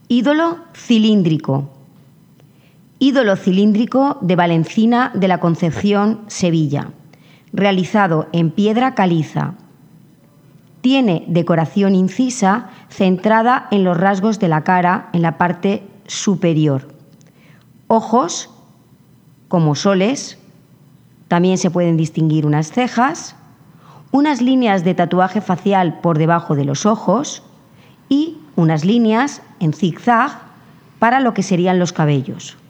Ídolo cilíndrico. Ídolo cilíndrico de Valencina de la Concepción, Sevilla, realizado en piedra caliza. Tiene decoración incisa centrada en los rasgos de la cara en la parte superior. Ojos como soles, también se pueden distinguir unas cejas, unas líneas de tatuaje facial por debajo de los ojos y unas líneas en zigzag para lo que serían los cabellos.